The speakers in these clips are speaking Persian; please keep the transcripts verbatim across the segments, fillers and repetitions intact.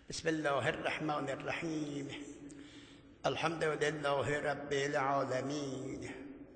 بسم الله الرحمن الرحیم. الحمد لله رب العالمین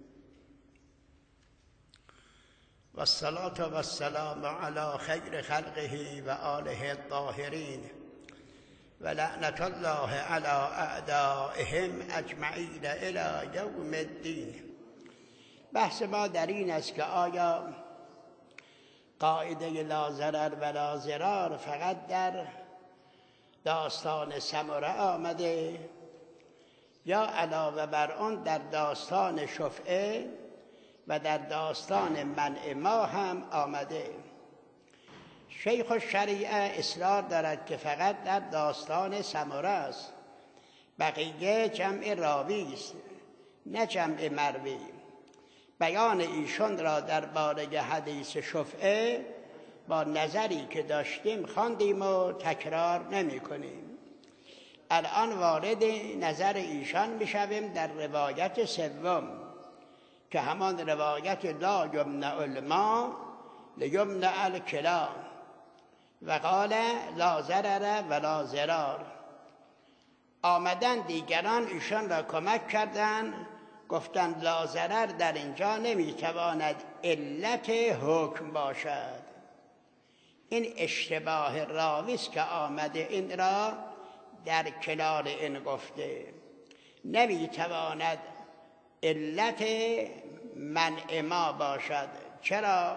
و الصلاة و السلام علی خیر خلقه و آله الطاهرین و لعنت الله علی اعدائهم اجمعین الی یوم الدین. بحث ما در این است که آیا قاعده لا ضرر و لا ضرار فقط در داستان سمره آمده یا علاوه بر آن در داستان شفعه و در داستان منع ما هم آمده. شیخ الشریعه اصرار دارد که فقط در داستان سمره است، بقیه جمع راوی است نه جمع مروی. بیان ایشان را درباره حدیث شفعه با نظری که داشتیم خواندیم و تکرار نمی کنیم. الان وارد نظر ایشان می شویم در روایت سوم که همان روایت لا یمنع الماء لیمنع الکلا و قال لا ضرر ولا ضرار. آمدن دیگران ایشان را کمک کردند، گفتند لا ضرر در اینجا نمی تواند علت حکم باشد. این اشتباه راوی است که آمده این را در کنار این گفته. نمی تواند علت منع ما باشد. چرا؟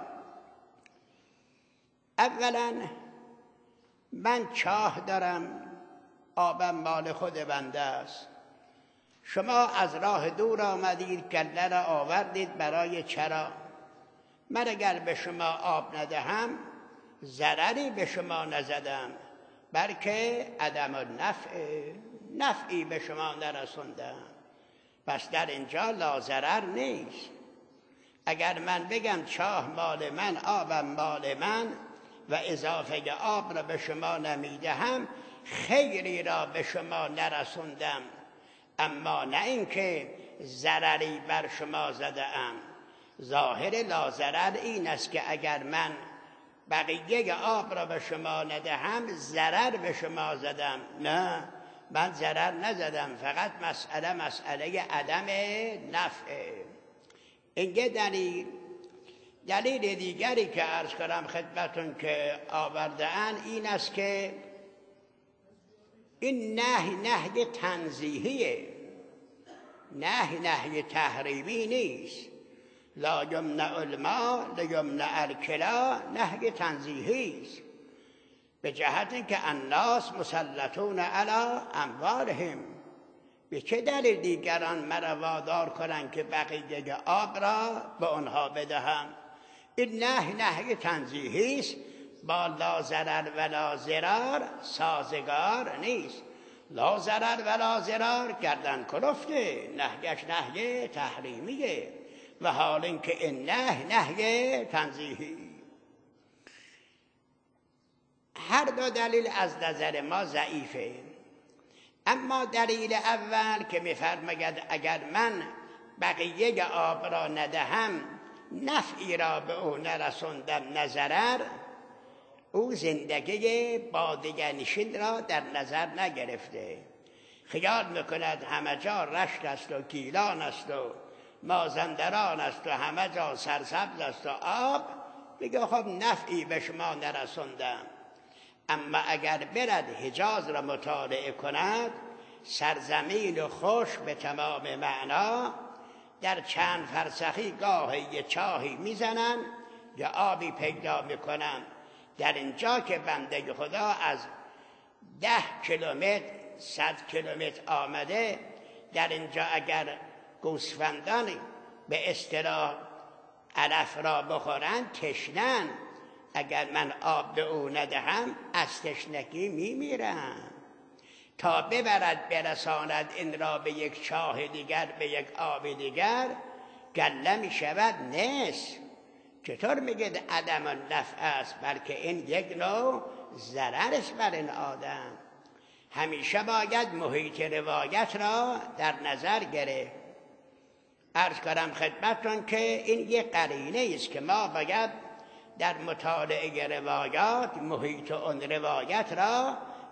اولا من چاه دارم، آبم مال خود بنده است. شما از راه دور آمدید، گله را آوردید برای چرا. من اگر به شما آب ندهم ضرری به شما نزدم، بلکه عدم النفع، نفعی به شما نرسوندم. پس در اینجا لا ضرر نیست. اگر من بگم چاه مال من، آبم مال من و اضافه آب را به شما نمیدهم، خیری را به شما نرسوندم، اما نه اینکه ضرری بر شما زده ام. ظاهر لا ضرر این است که اگر من بقیه آب را به شما ندهم ضرر به شما زدم. نه، من ضرر نزدم، فقط مسئله مسئله عدم نفع. این یه دلیل. دلیل دیگری که عرض کنم خدمتون که آورده‌اند این است که این نهی نهی تنزیهیه، نهی نهی تحریمی نیست. لا یمنع الماء لیمنع الکلا نهی تنزیهی است، به جهت اینکه الناس مسلطون علی اموالهم. به چه دلیل دیگران مرا وادار کنند که بقیه آب را به آنها بدهم؟ این نهی نهی تنزیهی است، با لا ضرر ولا ضرار سازگار نیست. لا ضرر ولا ضرار گردن کلفته، نهیش نهی تحریمیه، و حال اینکه این نهی نهی تنزیهی. هر دو دلیل از نظر ما ضعیفه. اما دلیل اول که می‌فرماید اگر من بقیه آب را ندهم نفعی را به او نرسوندم نه ضرر، او زندگی بادیه‌نشین را در نظر نگرفته. خیال میکند همه جا رشت است و گیلان است و مازندران است و همه جا سرسبز است و آب، بگه خب نفعی به شما نرسوندم. اما اگر برد حجاز را مطالعه کند، سرزمین خوش به تمام معنا، در چند فرسخی گاهی یه چاهی میزنن یا آبی پیدا میکنن. در اینجا که بنده خدا از ده کیلومتر صد کیلومتر آمده، در اینجا اگر گوسفندان به اصطلاح علف را بخورند تشنن، اگر من آب به او ندهم از تشنگی میمیرم. تا ببرد برساند این را به یک چاه دیگر، به یک آب دیگر، گله می شود نصف. چطور میگه عدم النفع است؟ بلکه این یک نوع ضرر است بر این آدم. همیشه باید محیط روایت را در نظر گرفت. عرض کنم خدمتتون که این یک قرینه است که ما باید در مطالعه روایات محیط اون روایت را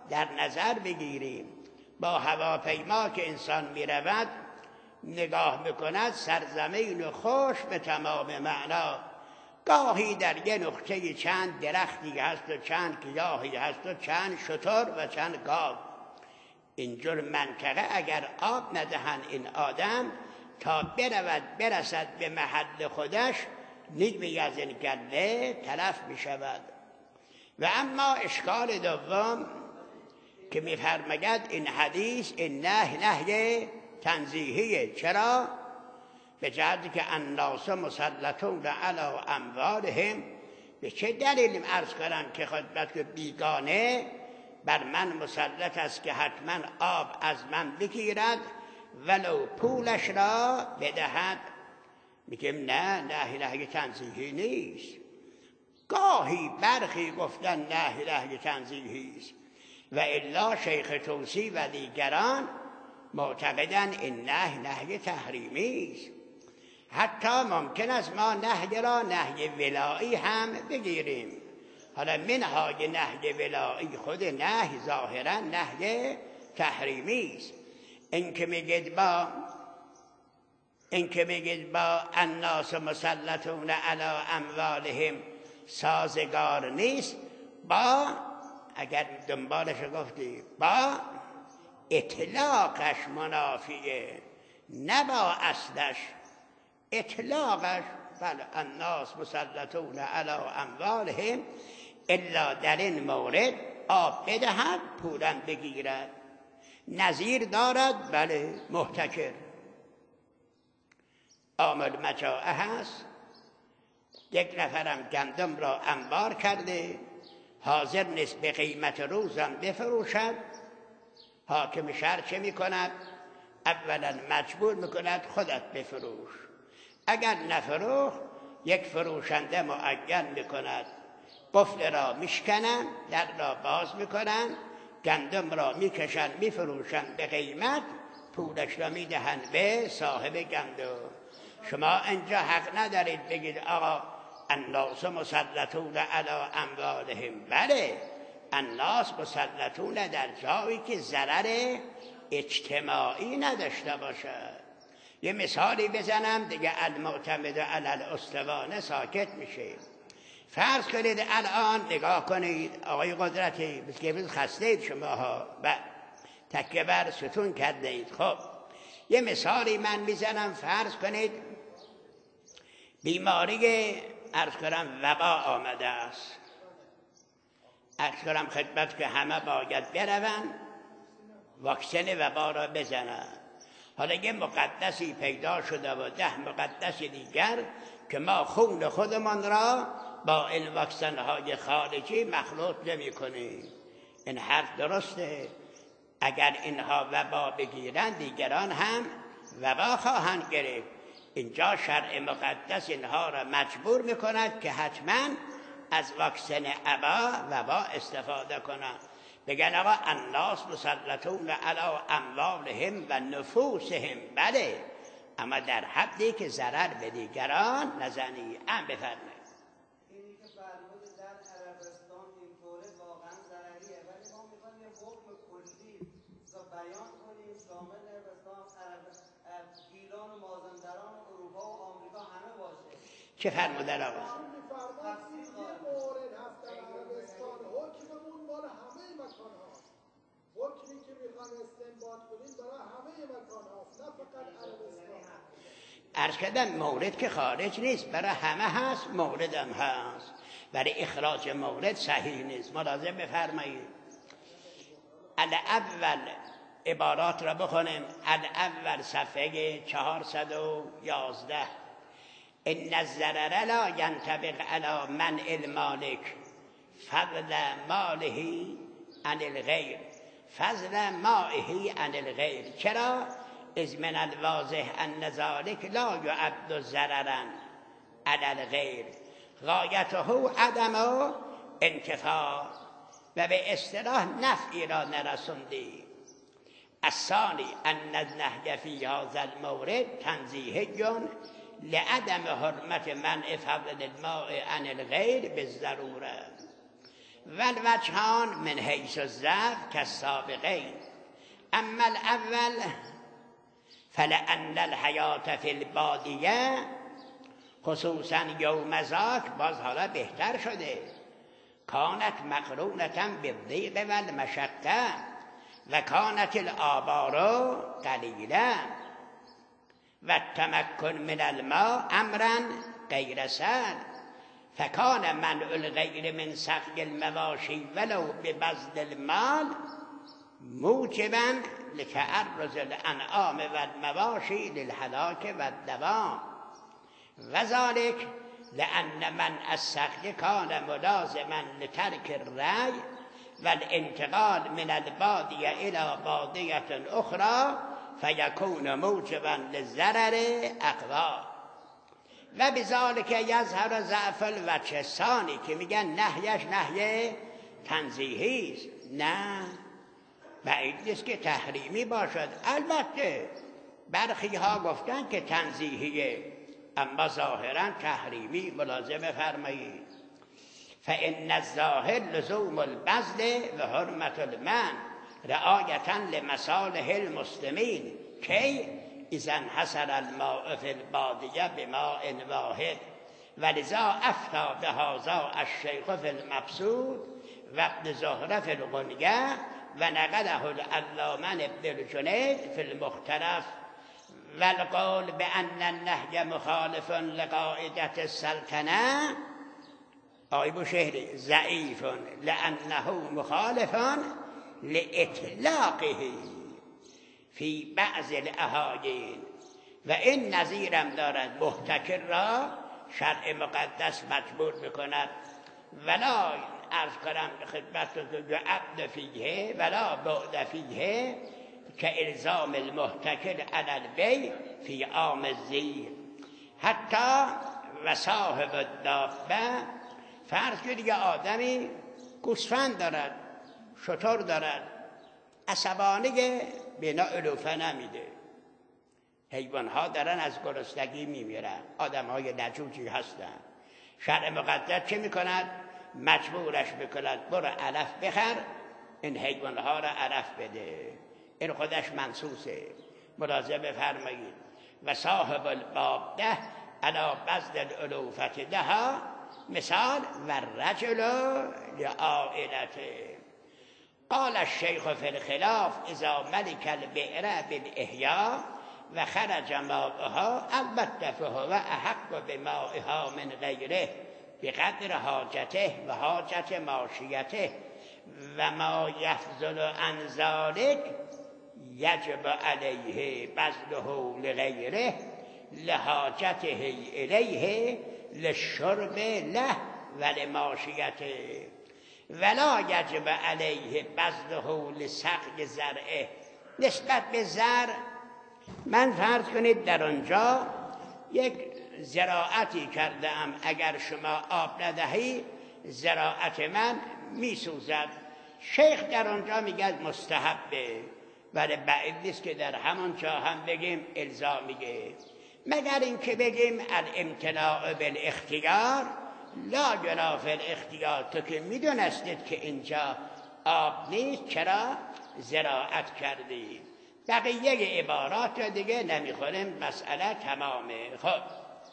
در نظر بگیریم. با هواپیما که انسان می رود نگاه میکند سرزمین و خوش به تمام معنا، گاهی در یه نقطه چند درختی هست و چند گیاهی هست و چند شتر و چند گاو. اینجور منطقه اگر آب ندهند این آدم تا برود برسد به محل خودش، نیمی از این گله تلف می شود. و اما اشکال دوم که می‌فرماید این حدیث این نه نهی تنزیهیه. چرا؟ به جهتی که الناس مسلطون علی اموالهم. به چه دلیل عرض کنم که خدمت که بیگانه بر من مسلط است که حتما آب از من بگیرد ولو پولش را بدهد. میگم نه، نهی نهی تنزیهی نیست. گاهی برخی گفتن نهی نهی تنزیهی است و الا شیخ توسی و دیگران معتقدن این نهی نهی تحریمی است. حتی ممکن است ما نهی را نهی ولایی هم بگیریم. حالا منهای نهی ولایی خود نهی ظاهرا نهی تحریمی است. این که میگید با این که میگید با الناس مسلطون علی اموالهم سازگار نیست با، اگر دنبالش گفتی، با اطلاقش منافیه، نه با اصلش. اطلاقش بله الناس مسلطون علی اموالهم، الا در این مورد آب بدهد پولم بگیرد. نظیر دارد بله محتکر. عامل مجاعه هست، یک نفرم گندم را انبار کرده، حاضر نیست به قیمت روزم بفروشد. حاکم شهر چه میکند؟ اولا مجبور میکند خودت بفروش. اگر نفروخ یک فروشنده معین میکند، قفل را میشکنن، در را باز میکنن، گندم را میکشن میفروشن به قیمت، پولش را میدهن به صاحب گندم. شما اینجا حق ندارید بگید آقا الناس مسلطون علی اموالهم. بله الناس مسلطون در جایی که ضرر اجتماعی نداشته باشد. یه مثالی بزنم دیگه، المعتمد علی الاسطوانه ساکت میشه. فرض کنید الان نگاه کنید آقای قدرتی، بسید خسته اید شما ها و تکیه بر ستون کرده اید. خب یه مثالی من میزنم. فرض کنید بیماری عرض کنم وبا آمده است. عرض کنم خدمت که همه باید برون واکسن وبا را بزنن. حالا یه مقدسی پیدا شده و ده مقدس دیگر که ما خون خودمان را با این واکسن های خارجی مخلوط نمی کنیم. این حرف درسته. اگر اینها وبا بگیرند دیگران هم وبا خواهند گرفت. اینجا شرع مقدس اینها را مجبور میکند که حتما از واکسن ابا وبا استفاده کنند. بگن آقا الناس مسلطون علی اموالهم و نفوسهم. بله اما در حدی که ضرر به دیگران نزنی. ام بفرمایید. اینی که فرمود در عربستان اینطوره واقعا ضرریه، ولی ما میخوایم یه حکم کلی بیان کنیم شامل عربستان، عرب، ایران و مازندران و اروپا و آمریکا همه باشه. چه فرمودن آقا؟ میفرمایید یه مورد هست در عربستان، حکممون مال همه مکان هاست. حکمی که میخوان استنباط کنیم برای همه مکان هاست، نه فقط عربستان. عرض کردم مورد که خارج نیست، برای همه هست، مورد هم هست. برای اخراج مورد صحیح نیست. ملاحظه بفرمایید. الاول عبارات را بخونیم. الاول صفحه چهارصد و یازده. ان الضرر لا ينطبق على منع المالک فضل ماله عن الغیر فضل مائه عن الغیر. چرا؟ از من الواضح ان ذلك لا يعد ضررا علی الغیر غایته عدم انتفاع و به اصطلاح نفعی را نرسوندی. الثانی ان النهی فی هذا المورد تنزیهی لعدم حرمت منع فضل الماء عن الغیر بالضروره. والوجهان من حیث الضعف كالسابقین. اما الاول فلأن الحیات فی البادیه، خصوصا یوم ذاک باز حالا بهتر شده، کانت مقرونتا بالضیق والمشقه و کانت الآبار قلیله و التمکن من الماء امرا غیر سهل، فکان منع الغیر من سقی المواشی ولو ببذل المال موجبا لتعرض الانعام والمواشی للهلاک والدوام، وذلك لأن منع السقی کان ملازما لترک الرعی والانتقال من البادیه الى بادیه اخرى فیکون موجبا للضرر اقوا. و بذالک یظهر ضعف الوجه الثانی که میگن نهیش نهی تنزیهی است. نه، بعید نیست که تحریمی باشد. البته برخی ها گفتن که تنزیهیه، اما ظاهرا تحریمی. ملاحظه بفرمایید. فإن الظاهر لزوم البذل و حرمت المنع رعایتا لمصالح المسلمین کی اذا انحصر الماء فی البادیه بماء واحد، ولذا افتى بهذا الشیخ فی المبسوط و ابن زهره فی الغنیه و نقله العلامه ابن الجنید فی المختلف. والقول بأن النهی مخالف لقاعدة السلطنه آی بوشهری ضعیف لأنه مخالف لإطلاقه فی بعض الاحایین. و این نظیرم دارد محتکر را شرع مقدس مجبور میکند ولا عرض کنم به خدمتتون یعد فیه ولا بعد فیه که الزام المحتکر علی البیع فی عام الزیر. حتی و صاحب الدابه، فرض کنید یه آدمی گوسفند دارد، شتر دارد، عصبانه بنا علوفه نمیده، حیوانها دارن از گرسنگی میمیرن، آدم های لجوجی هستن. شرع مقدس چه میکند؟ مجبورش میکند برو علف بخر، این حیوانها را علف بده. این خودش منصوصه. ملاحظه بفرمایید. و صاحب الباب ده علا بذل الالوفت دها مثال و رجل لعائلته. قال الشیخ فی الخلاف اذا ملک البئر بالاحیاء و خرج ماءها البته فهو احق بمائها من غیره بقدر حاجته و حاجت ماشیته و ما یفضل عن ذلك یجب علیه بذله لغیره لحاجته الیه للشرب له و لماشیته ولا یجب علیه بذله لسقی زرعه. نسبت به زر، من فرض کنید در آنجا یک زراعتی کرده ام، اگر شما آب ندهی زراعت من میسوزد. شیخ در آنجا میگه مستحبه، ولی بعید نیست که در همان جا هم بگیم الزامیه، مگر اینکه بگیم الامتناع بالاختیار لا جناح فی الاختیار. تو که میدونستید که اینجا آب نیست چرا زراعت کردید؟ بقیه عبارات دیگه نمیخوریم، مسئله تمامه. خب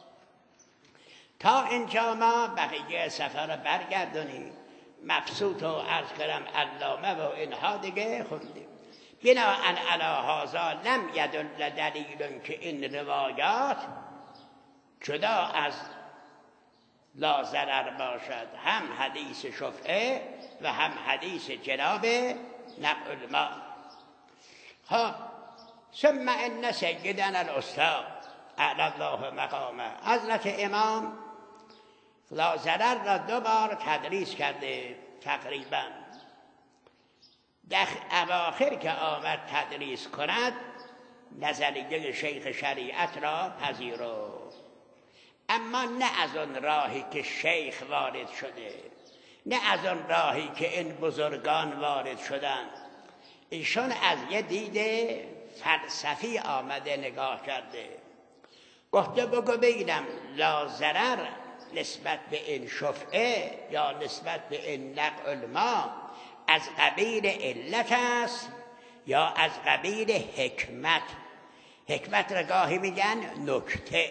تا اینجا ما بقیه سفر رو برگردونیم، مبسوط و عرض کرم علامه و اینها دیگه خوندیم. بناءً علی هذا لم یدل دلیل که این روایات جدا از لا ضرر باشد، هم حدیث شفعه و هم حدیث جناب نقل الماء. خب ثم ان سیدنا الاستاذ اعلی الله مقامه، حضرت امام لا ضرر را دو بار تدریس کرده تقریبا. در اواخر که آمد تدریس کند نظریه شیخ شریعت را پذیرفت، اما نه از آن راهی که شیخ وارد شده، نه از آن راهی که این بزرگان وارد شدند. ایشون از یه دید فلسفی آمده نگاه کرده، گفته بگو بگیرم لا ضرر نسبت به این شفعه یا نسبت به این نقع ما از قبیل علت است یا از قبیل حکمت. حکمت را گاهی میگن نکته.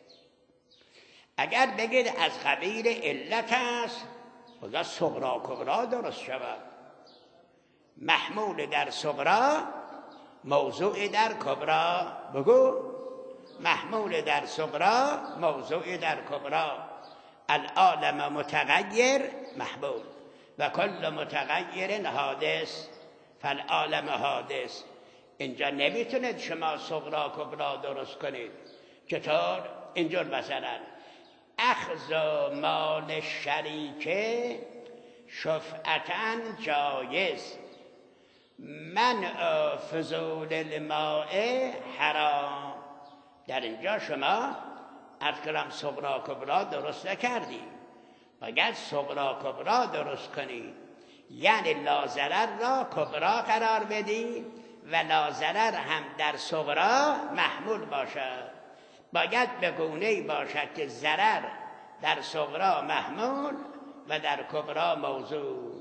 اگر بگید از قبیل علت است خدا صغرا کبرا درست شود، محمول در صغرا موضوع در کبرا. بگو محمول در صغرا موضوع در کبرا. العالم متغیر محمول و کل متغیر حادث فالعالم حادث. اینجا نمیتونید شما صغرا کبرا درست کنید. چطور؟ اینجور مثلا اخذ مال شریک شفعتن جایز، منع فضول الماء حرام. در اینجا شما از کلام صغرا کبرا درست نکردی، باید صغرا کبرا درست کنی، یعنی لازرر را کبرا قرار بدی و لازرر هم در صغرا محمول باشد. باید به گونه‌ای باشد که ضرر در صغرا محمول و در کبرا موضوع.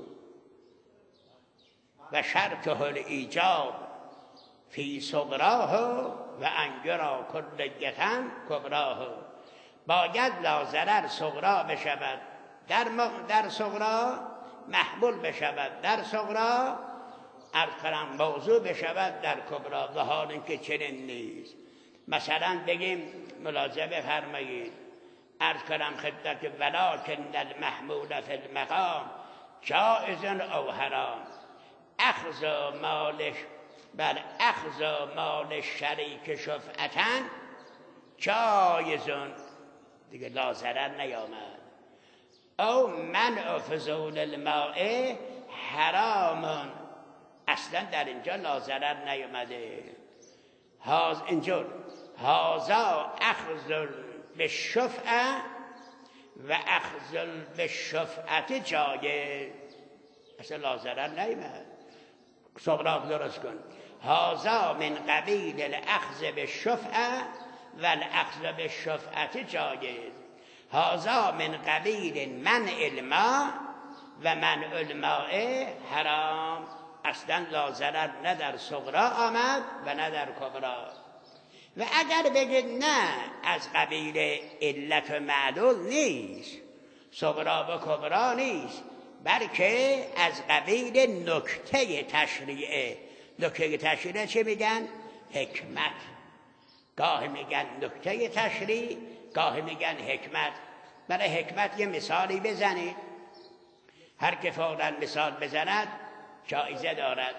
و شرطه الایجاب فی صغراه و انجرا کلیتن کبراه. باید لازرر صغرا بشود در, در صغرا، محمول بشود در صغرا، ارکان موضوع بشود در کبرا. و حال اینکه چنین نیست. مثلا بگیم ملاحظه فرمایید، عرض کنم خدمت ولکن المحمول فی المقام جائز او حرام. اخذ مالش بر اخذ مال شریک شفعتن جایزون، دیگه لازرر نیامد. او منع فضول الماء حرامون، اصلا در اینجا لازرر نیامده. هاز اینجور هازا اخذ بالشفعه و اخذ بالشفعه جایز، اصلا لازرر نیامد. صغرا درست کن. هازا من قبیل الاخذ بالشفعه و الاخذ بالشفعه جایز. هازا من قبیل منع الماء و منع الماء حرام. اصلا لازرر نه در صغرا آمد و نه در کبرا. و اگر بگید نه از قبیل علت و معلول نیست، صغرا و کبرا نیست، بلکه از قبیل نکته تشریعه. نکته تشریعه چه میگن؟ حکمت. گاهی میگن نکته تشریع، گاهی میگن حکمت. برای حکمت یه مثالی بزنید، هر که فوراً مثال بزند جایزه دارد.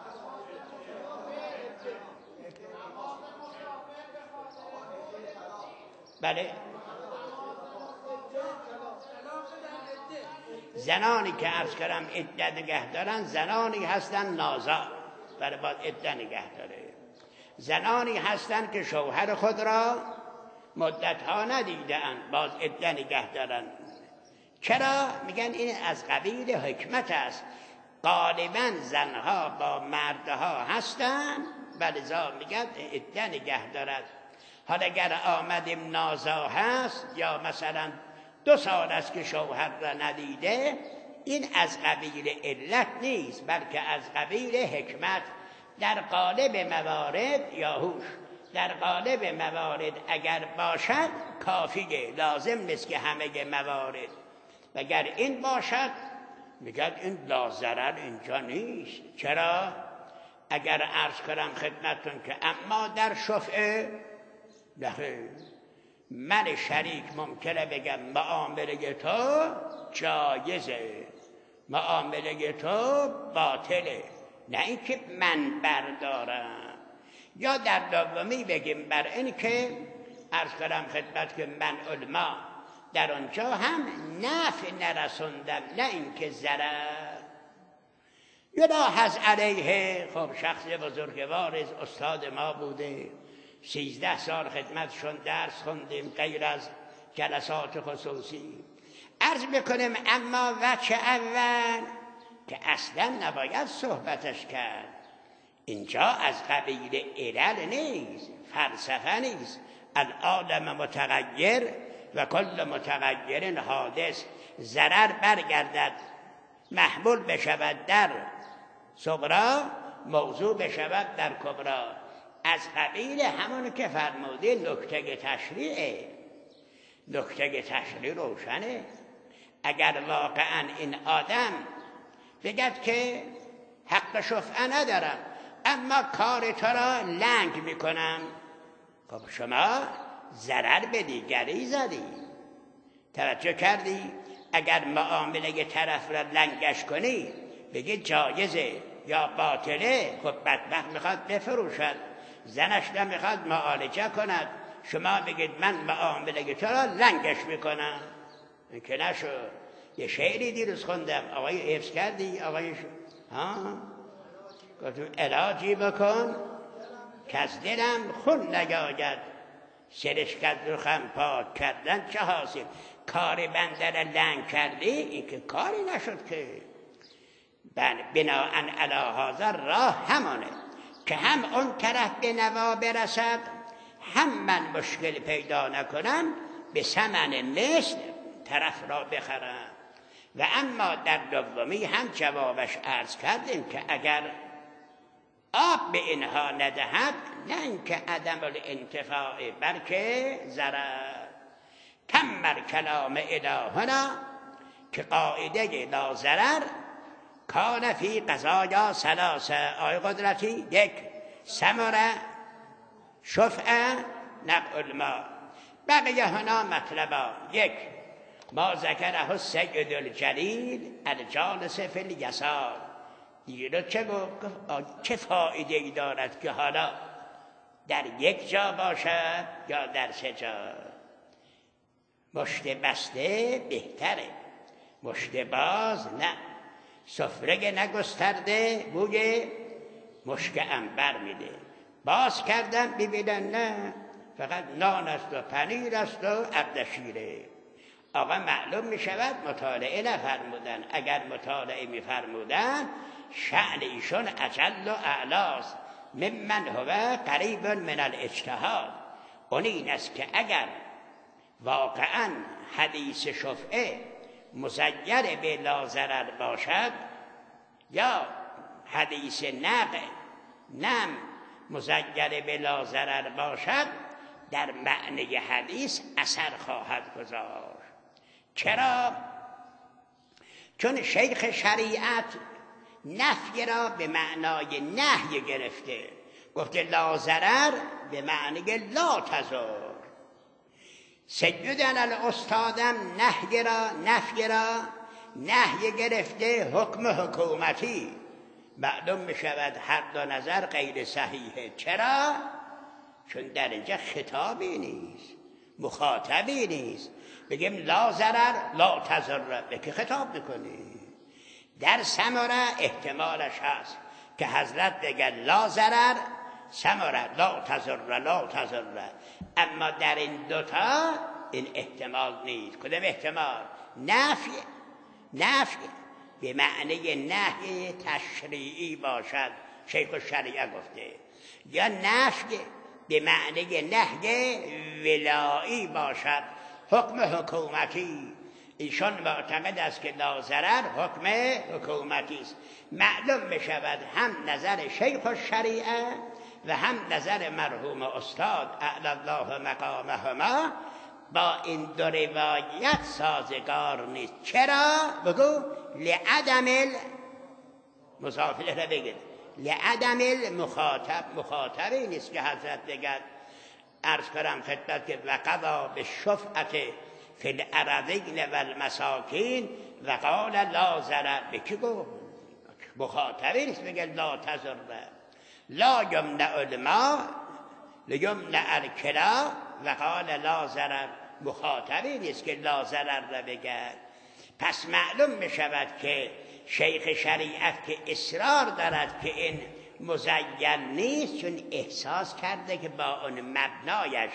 بله، زنانی که عرض کردم عده نگه دارن، زنانی هستن نازا، برای باید عده نگه داره. زنانی هستن که شوهر خود را مدتها ندیدن، باز عده نگه دارن. چرا؟ میگن این از قبیل حکمت است. غالبا زنها با مردها هستن و لذا میگن عده نگه دارد. حالا اگر آمدیم نازا هست یا مثلا دو سال است که شوهر را ندیده، این از قبیل علت نیست، بلکه از قبیل حکمت. در قالب موارد یا هوش، در قالب موارد اگر باشد کافیه، لازم نیست که همه موارد. و اگر این باشد میگن این لازرر اینجا نیست. چرا؟ اگر عرض کنم خدمتتون که اما در شفعه نه، من شریک ممکنه بگم معامله تو جایزه، معامله تو باطله، نه اینکه من بردارم. یا در دومی بگیم بر این که عرض کنم خدمت که من علما در آنجا هم نفع نرسوندم، نه اینکه ضرر. یلاحظ علیه، خب شخص بزرگوار استاد ما بوده، سیزده سال خدمتشون درس خوندیم غیر از جلسات خصوصی. عرض میکنیم اما وجه اول که اصلا نباید صحبتش کرد، اینجا از قبیل علل نیست، فلسفه نیست. العالم متغیر و کل متغیر حادث، ضرر برگردد محمول بشود در صغرا، موضوع بشود در کبرا. از قبیل همون که فرموده نکته تشریعه. نکته تشریع روشنه. اگر واقعا این آدم بگد که حق شفعه ندارم اما کار تو را لنگ میکنم، خب شما ضرر به دیگری زدی. توجه کردی؟ اگر معامله طرف را لنگش کنی بگی جایزه یا باطله، خب بدبخت میخواد بفروشد، زنش نمیخواد معالجه کند، شما بگید من معامله تو را لنگش میکنم. این که نشد. یه شعری دیروز خوندم، آقای حفظ کردی؟ آقای ش... ها؟ گفتم علاجی بکن که از دلم خون نگاید، سرشکت رخم پاک کردن چه حاصل. کار بنده را لنگ کردی، این که کاری نشد که. بناءً علی هذا راه همانه که هم اون طرف به نوا برسد، هم من مشکل پیدا نکنم، به ثمن مثل طرف را بخرم. و اما در دومی هم جوابش عرض کردیم که اگر آب به اینها ندهد، نه اینکه عدم الانتفاع بلکه ضرر. تمر کلام الهنا که قاعده لا ضرر کان فی قضایا ثلاثه. آی قدرتی، یک ثمره شفعه نبع الماء. بقیه هنا مطلبا: یک ما ذکره السید الجلیل الجالس فی الیسار. دیگه چه گفت؟ چه فایده ای دارد که حالا در یک جا باشد یا در سه جا؟ مشت بسته بهتره، مشت باز نه. سفره نگسترده بوی مشک عنبر میده. باز کردم ببینن نه، فقط نان است و پنیر است و اردشیره. آقا معلوم می شود مطالعه نفرمودن. اگر مطالعه می فرمودن شأن ایشون اجل و اعلاست ممن هو قریب من الاجتهاد. اون این است که اگر واقعا حدیث شفعه مزیر به لا ضرر باشد یا حدیث نقع نم مزیر به لا ضرر باشد، در معنی حدیث اثر خواهد گذاشت. چرا؟ چون شیخ شریعت نفی را به معنای نهی گرفته. گفته لا ضرر به معنی لا تضر. سیدنا الاستادم نهی را نفی را نهی گرفته حکم حکومتی. معلوم می شود هر دو نظر غیر صحیحه. چرا؟ چون در اینجا خطابی نیست، مخاطبی نیست. بگیم لا ضرر لا تضر، به که خطاب میکنی؟ در ثمره احتمالش هست که حضرت بگه لا ضرر ثمره لا تضر لا تضر، اما در این دوتا این احتمال نیست. کدام احتمال؟ نفی. نفی به معنی نهی تشریعی باشد، شیخ الشریعه گفته، یا نفی به معنی نهی ولایی باشد، حکم حکومتی. ایشان معتقد است که لا ضرر حکم حکومتی است. معلوم می شود هم نظر شیخ الشریعه و هم نظر مرحوم استاد اعلی الله مقامهما با این دو روایت سازگار نیست. چرا؟ بگو لعدم المضافه را بگید، لعدم المخاطب. مخاطبی نیست که حضرت بگد عرض کنم خدمت که وقضا به شفعت فی الارضین و المساکین و قال لا ضرر. به کی گفت؟ مخاطبی نیست بگه لا تضر. لا یمنع الماء لیمنع الکلا و قال لا ضرر. مخاطبی نیست که لا ضرر را بگه. پس معلوم می شود که شیخ شریعت که اصرار دارد که این مزین نیست، چون احساس کرده که با اون مبنایش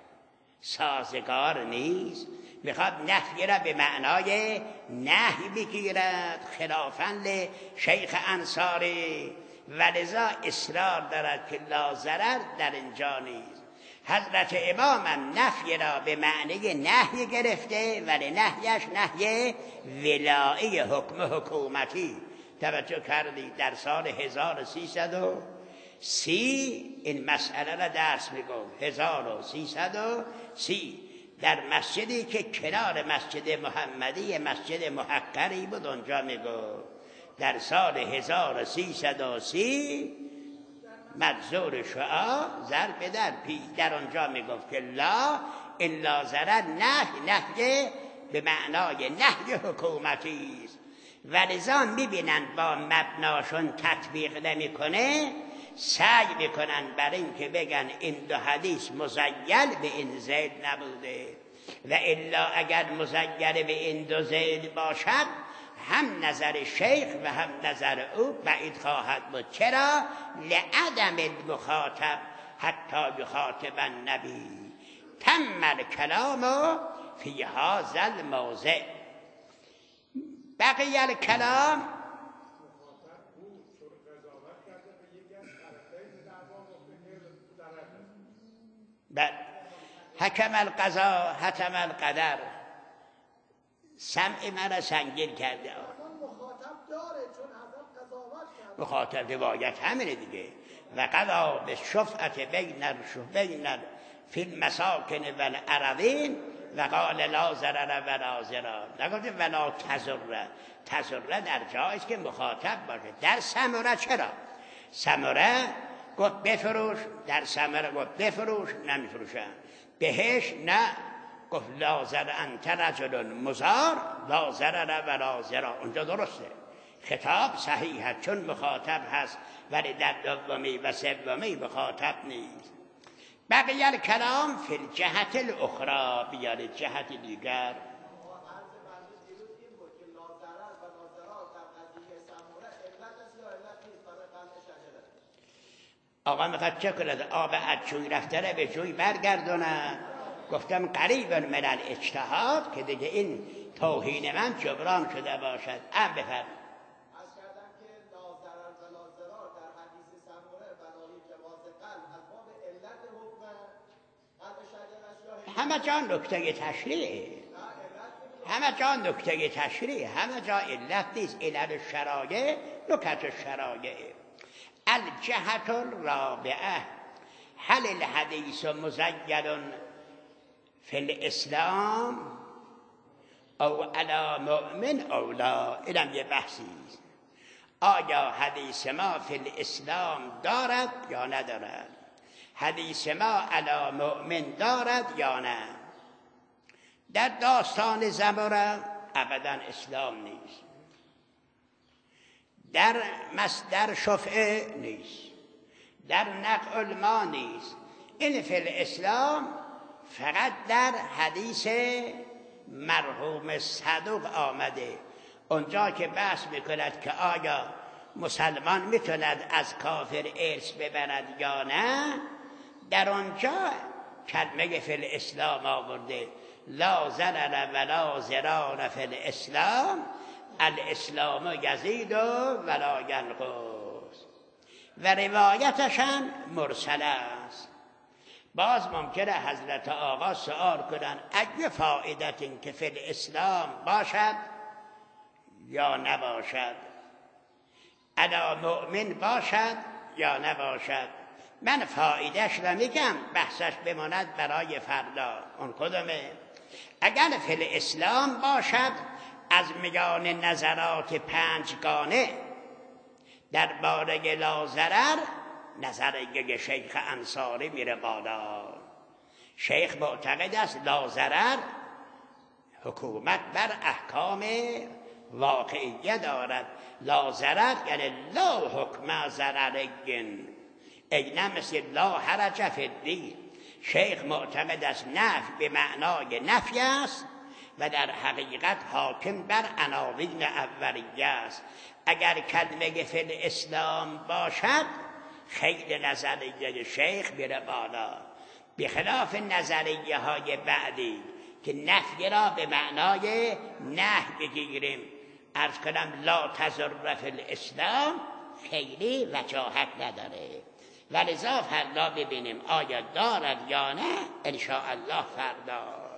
سازگار نیست، میخواد نفی را به معنای نهی بگیرد، خلافاً شیخ انصاری، و لذا اصرار دارد که لا ضرر در اینجا نیست. حضرت امامم نفی را به معنی نهی گرفته ولی نهیش نهی ولایی حکم حکومتی. توجه کردید در سال هزار و سیصد و سی این مسئله را درس میگفت. هزار و سیصد و سی در مسجدی که کنار مسجد محمدی مسجد محقری بود اونجا میگفت در سال هزار و سیصد و سی مجذور شعا ضرب در پی. در آنجا میگفت که لا الا ضرر نهی نهی به معنای نهی حکومتی است و لذا میبینن با مبناشون تطبیق نمیکنه سعی میکنن بر این که بگن این دو حدیث مزیل به این زید نبوده و الا اگر مزیل به این دو زید باشد هم نظر شیخ و هم نظر او بعید خواهد بود. چرا؟ لعدم المخاطب حتی یخاطب النبی تم الکلام فی هذا الموضع. بقیه الکلام بل حکم القضا حکم القدر سمع من سنگین کرده. مخاطب داره چون حضرت قضاوت کرده. مخاطب روایت همینه دیگه. و قضا به شفعت بین بین فی المساکن و الارضین و قال لا ضرر ولا ضرار. نگفته ولا تضر. تضر در جاییست که مخاطب باشه. در ثمره چرا؟ ثمره گفت بفروش، در ثمره گفت بفروش، نمیفروشن. بهش نه، گفت لا ضرر انت رجل مضار لا ضرر ولا ضرار. اونجا درسته، خطاب صحیحه چون مخاطب هست، ولی در دومی و سومی مخاطب نیست. بقیه کلام فی الجهت الاخرى، بیاره جهت دیگر. آقا میخواد چه کنه؟ آب از جوی رفته رو به جوی برگردونه. گفتم قریب من الاجتهاد که دیگه این توهین من جبران شده باشد. ام بفرم. از کردن که لا ضرر و لا ضرار در حدیث سموره برای جواز قلب از باب علت حکم قلب شجرش یا همه جا نکته تشریعه، همه جا نکته تشریعه، همه جا علت نیست. علت شرایع، نکت شرایع. الجهت الرابعه هل الحدیث مزین فی الاسلام او علی مؤمن او لا؟ اینم یه بحثی است. آیا حدیث ما فی الاسلام دارد یا ندارد؟ حدیث ما علی مؤمن دارد یا نه؟ در داستان زمره ابدا اسلام نیست، در مصدر شفعه نیست، در نقل ما نیست. این فی الاسلام فقط در حدیث مرحوم صدوق آمده. اونجا که بحث میکند که آیا مسلمان میتوند از کافر ارث ببرد یا نه، در آنجا کلمه فی الاسلام آورده. لا ضرر ولا ضرار فی الاسلام، الاسلام یزید ولا ینقص. و روایتش هم مرسل است. باز ممکنه حضرت آقا سؤال کنن اگه فائدت این که فی الاسلام باشد یا نباشد، علی مؤمن باشد یا نباشد. من فائدهش را میگم، بحثش بماند برای فردا. اون کدومه؟ اگر فی الاسلام باشد از میان نظرات پنجگانه درباره لا ضرر نظر شیخ انصاری میره بالا. شیخ معتقد است لا ضرر حکومت بر احکام واقعیه دارد. لا ضرر یعنی لا حکم ضررین، ای نه مثل لا حرج فی الدین. شیخ معتقد است نفی به معنای نفی است و در حقیقت حاکم بر عناوین اولیه است. اگر کلمه فی الاسلام باشد خیلی نظریه شیخ میره بالا، بخلاف نظریه های بعدی که نفی را به معنای نهی بگیریم. عرض کنم لا تضر فی الاسلام خیلی وجاهت نداره. ولذا فردا ببینیم آیا دارد یا نه، ان شاء الله فردا.